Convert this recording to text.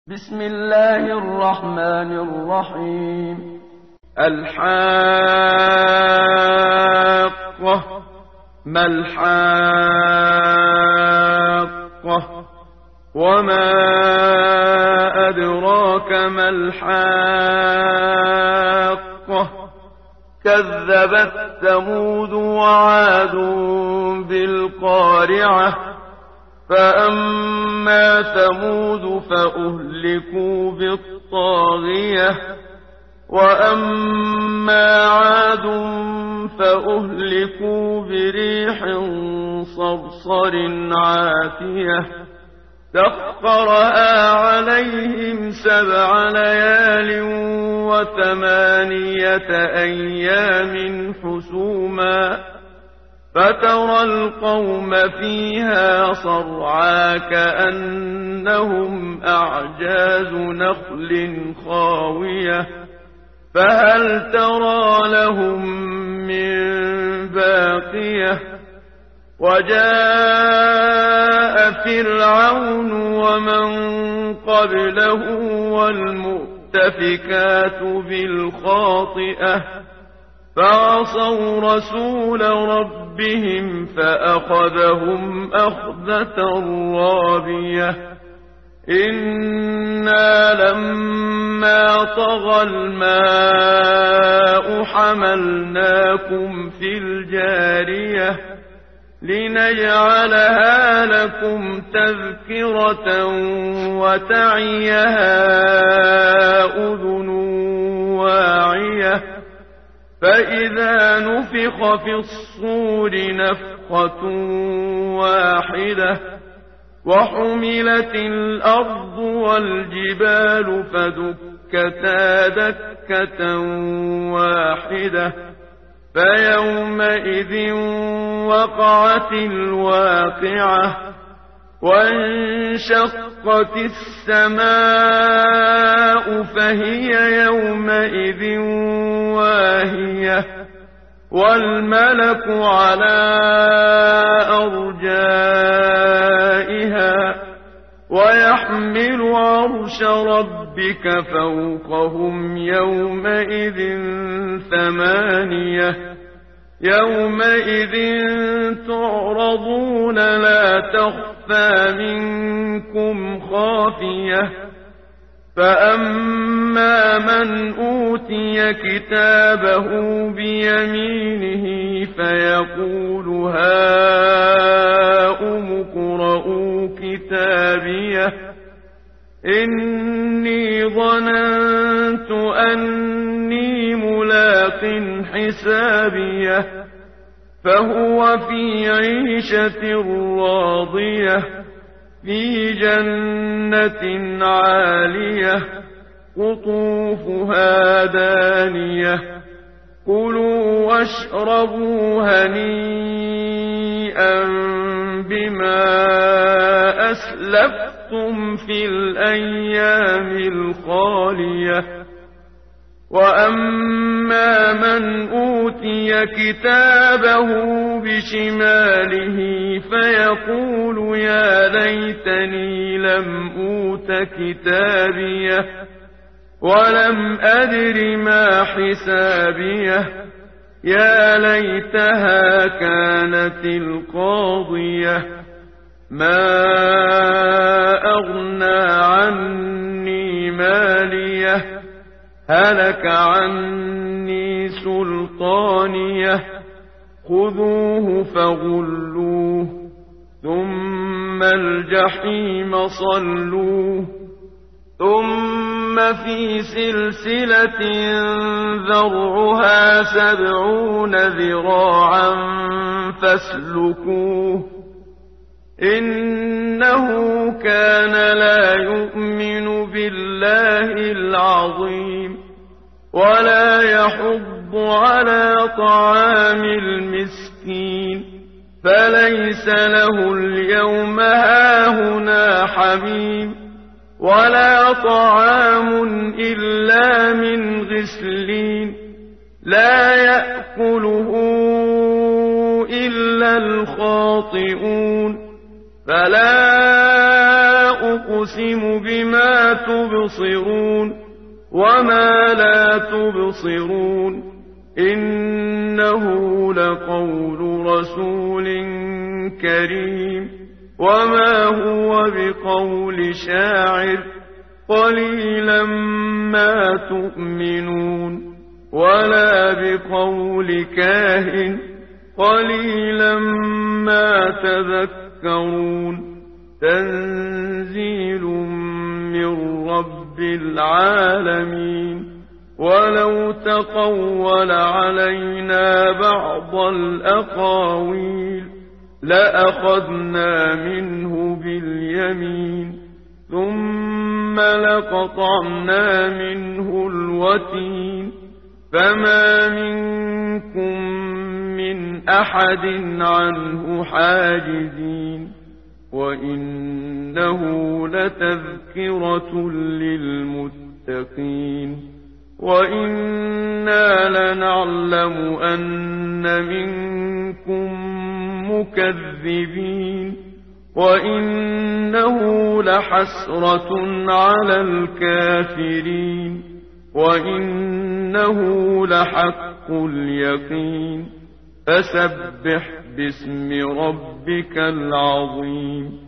بسم الله الرحمن الرحيم. الحاقة. ما الحاقة؟ وما أدراك ما الحاقة؟ كذبت ثمود وعاد بالقارعة. فأما ثمود فأهلكوا بالطاغية، وأما عاد فأهلكوا بريح صرصر عاتية سخرها عليهم 7 ليال و8 أيام حسوما، فترى القوم فيها صرعى كأنهم أعجاز نخل خاوية، فهل ترى لهم من باقية؟ وجاء فرعون ومن قبله والمؤتفكات بالخاطئة، فعصوا رسول ربهم فأخذهم أخذة رابية. إنا لما طغى الماء حملناكم في الجارية لنجعلها لكم تذكرة وتعيها أذن واعية. فإذا نفخ في الصور نفخة واحدة، وحملت الأرض والجبال فدكتا دكة واحدة، فيومئذ وقعت الواقعة. وانشقت السماء فهي يومئذ واهية، والملك على أرجائها، ويحمل عرش ربك فوقهم يومئذ 8. يومئذ تعرضون لا تخفى منكم خافية. فأما من أوتي كتابه بيمينه فيقول هاؤم اقرءوا كتابيه إني ظننت أني ملاق حسابيه. فهو في عيشة راضية في جنة عالية قطوفها دانية. كلوا واشربوا هنيئا بما أسلفتم في الأيام الخالية. وأما من أوتي كتابه بشماله فيقول يا ليتني لم أوت كتابيه ولم أدر ما حسابيه. يا ليتها كانت القاضية. ما أغنى عني ماليه هلك عني سلطانيه. خذوه فغلوه ثم الجحيم صلوه ثم في سلسلة ذرعها 70 ذراعا فاسلكوه. إنه كان لا يؤمن بالله العظيم ولا يحض على طعام المسكين، فليس له اليوم هاهنا حميم ولا طعام إلا من غسلين لا يأكله إلا الخاطئون. فلا أقسم بما تبصرون وما لا تبصرون إنه لقول رسول كريم وما هو بقول شاعر قليلا ما تؤمنون ولا بقول كاهن قليلا ما تذكرون تنزيل من رب العالمين ولو تقول علينا بعض الأقاويل لأخذنا منه باليمين ثم لقطعنا منه الوتين فما منكم من أحد عنه حاجزين وإنه لتذكرة للمتقين وإنا لنعلم أن منكم مكذبين وإنه لحسرة على الكافرين وإنه لحق اليقين فسبح باسم ربك العظيم